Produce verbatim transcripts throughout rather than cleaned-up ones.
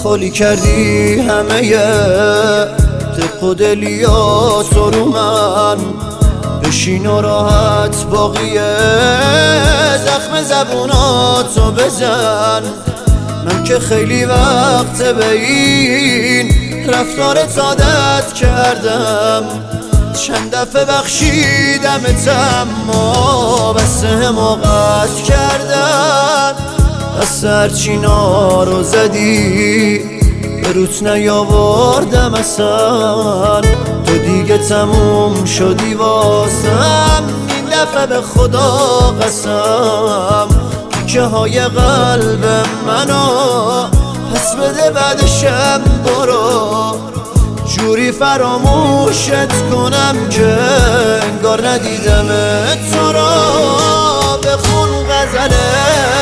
خالی کردی همه دق و دلیاتو رو من، بشین و راحت باقیه زخم زبوناتو بزن. من که خیلی وقت به این رفتارت عادت کردم، چند دفعه بخشیدمتم اما بس حماقت کردم. بس هرچی نارو زدی به روت نیاوردم اصلا، تو دیگه تموم شدی واسم. این دفعه به خدا قسم تیکه های قلب منو پس بده بعدشم برو، جوری فراموشت کنم که انگار ندیدم تو را. بخون غزله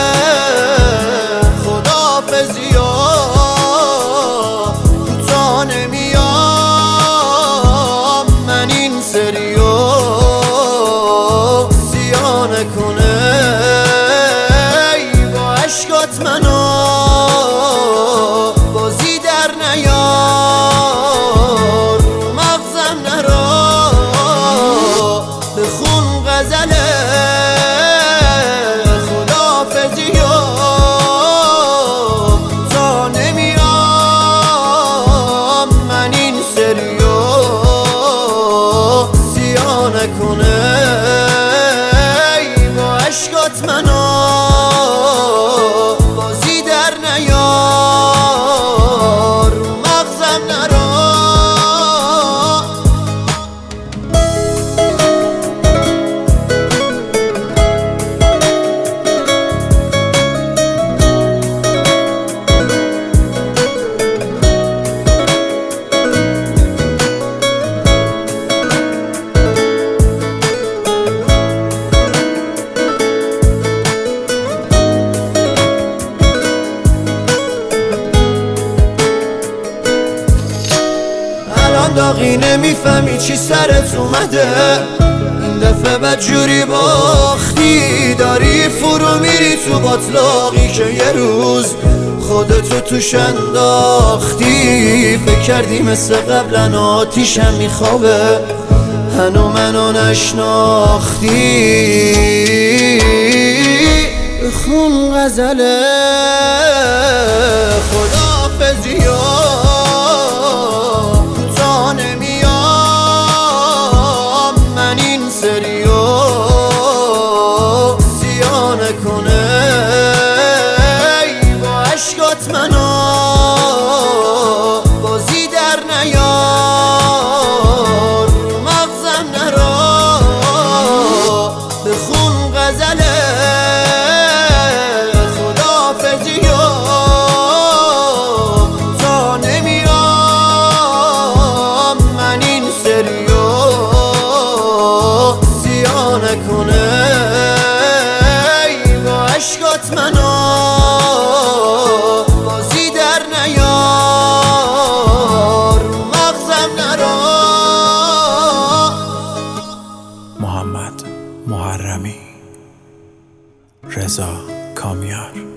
خداحافظی ها کوتاه نمیام، من این سریو سیاه نکنه ای با عشقات منو بازی در نیار، مغزم نرا. بخون غزله خداحافظی ها تا نمیام، من این سریو سیاه نکنه ای با عشقات منو بازی در نیار، مغزم نرا. داغی نمیفهمی چی سرت اومده، این دفعه بدجوری باختی، داری فرو میری تو باطلاقی که یه روز خودتو توش انداختی. فکر کردی مثل قبلن آتیشم میخوابه هنو منو نشناختی. بخون غزله خداحافظی ها سریو سیاه نکنه ای با عشقات منو بازی در نیار، مغزم نرا. بخون غزله خداحافظی ها تا نمیام، من این سریو سیاه نکنه ای با عشقات منو بازی در نیار، مغزم نرا. محمد محرمی، رضا کامیار.